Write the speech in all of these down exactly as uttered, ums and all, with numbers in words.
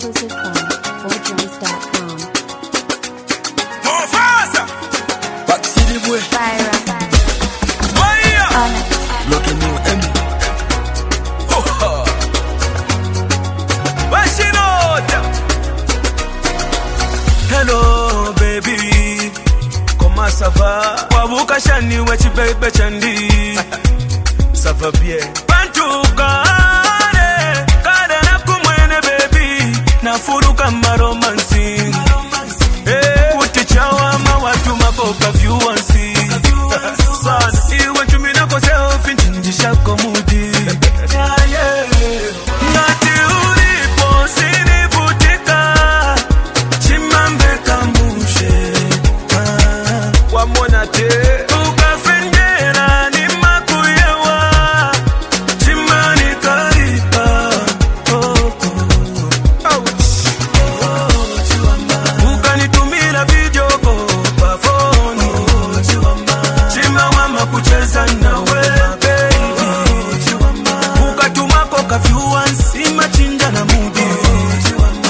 exclusive from four drums dot com. More faster! Back city boy. Fire up. Fire! On it. Looking new Emmy. Ho ha! Wash it out! Hello baby, comment ça va? Wabuka shani wachi baby chandi. Ça va bien. Bantuka ane, kada na kumwene baby. Na furu kama romansi. Eh, kuti chawa ma watu maboka viewers. Son, iwe chumi na kwa selfie njindisha komudi. Yeah, yeah. Ngati ulipo sinivutika. Chimambe kambushe. Ah, wamona te. Ukafendera ni makuyewa. Chimani karipa. Oh, oh. Ouch. Oh, chiwama. Ukanitumila video kwa phone. Oh, chiwama. Chima wama kucheza nawe, baby. Oh, chiwama. Ukatumako ka viewers, imachinja na mudi. Oh, chiwama.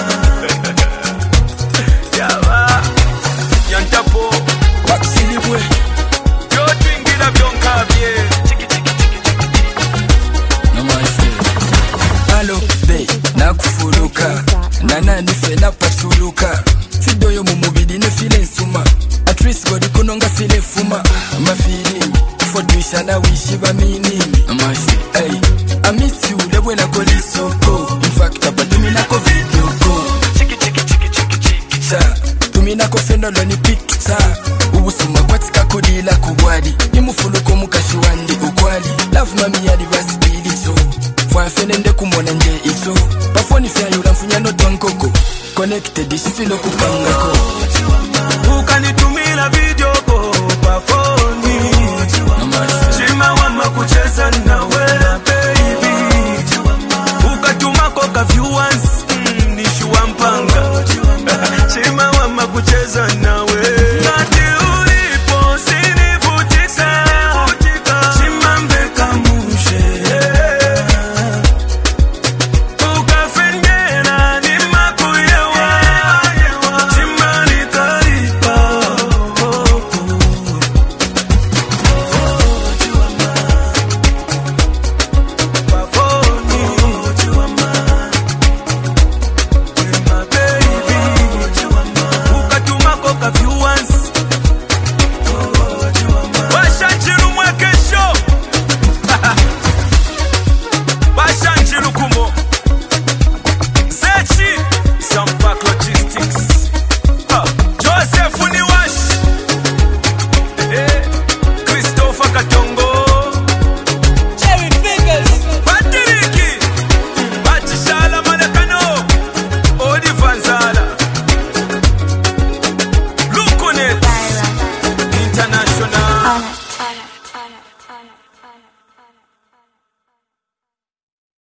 Yawa. Yantapo. Baksili bwe. Yo twingira byonkabye. Chiki chiki chiki chiki. No my friend. Hello, babe, nakufuluka. Nana nife napasuluka. Fidoyo mu mubiri ne file nsuma. At least God kunonga file fuma. My feeling for duisha na wishi ba meaning. My friend, hey, I miss you the when I go lisoko. In fact, abadumi na ko video go. Chiki chiki chiki chiki chiki. Sa, tumi na ko fendo lo ni pizza. Ubusuma kwatika kudila kubwadi. Nimufuluko mukashi wandi ukwali. Love mami ya divasi bidi so. Fwafenende kumona nje iso. Pafoni fya yula mfunya no twankoko. Connected isifilo kupangako. Ukanitumila video kwa phone. No my friend. Chima wama kucheza nawe, baby. Ukatumako ka viewers, mm, nishuwa mpanga. Chima wama kucheza nawe.